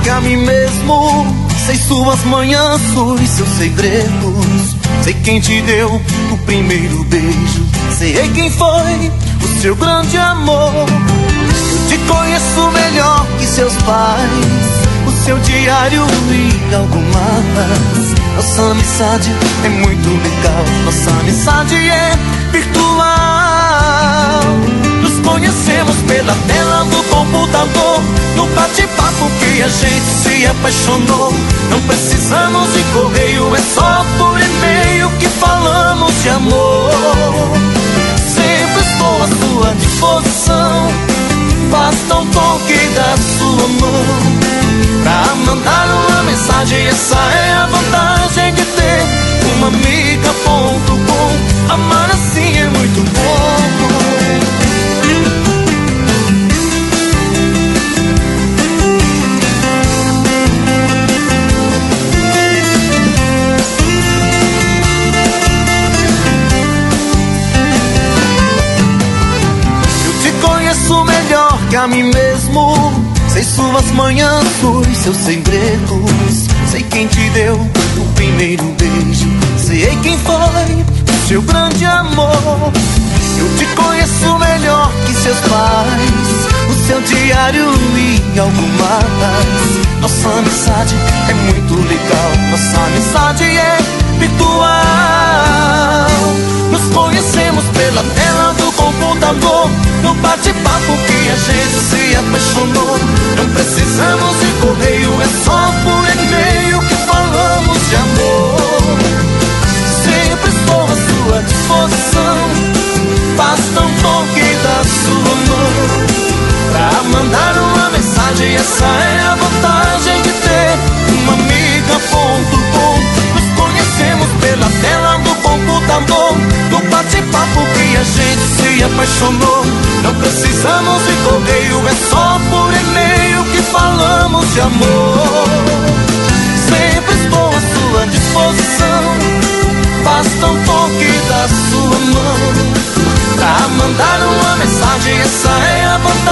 que a mim mesmo. Sei suas manhãs, os seus segredos. Sei quem te deu o primeiro beijo. Sei quem foi o seu grande amor. Eu te conheço melhor que seus pais, o seu diário e algumas. Nossa amizade é muito legal. Nossa amizade é virtual. Nos conhecemos pela tela do computador, no bate-papo que a gente se apaixonou. Não precisamos de correio, é só por e-mail que falamos de amor. Sempre estou à sua disposição, basta um toque da sua mão pra mandar uma mensagem. Essa é a vantagem de ter uma amiga.com. Amar assim é muito bom. Eu te conheço melhor que a mim mesmo. Sei suas manhãs, os seus segredos. Sei quem te deu o primeiro beijo. Sei quem foi o seu grande amor. Eu te conheço melhor que seus pais, o seu diário e algo mais. Nossa amizade é muito legal. Nossa amizade é virtual. Nos conhecemos pela tela do computador, no bate-papo que a gente se apaixonou. Não precisamos de correio, é só por e-mail que falamos de amor. Sempre estou à sua disposição, basta um toque da sua mão pra mandar uma mensagem. Essa é a vantagem de ter uma amiga.com. Nos conhecemos pela tela do computador, no bate-papo que a gente se apaixonou. Não precisamos de correio, é só por e-mail que falamos de amor. Sempre estou à sua disposição, basta um toque da sua mão pra mandar uma mensagem. Essa é a vantagem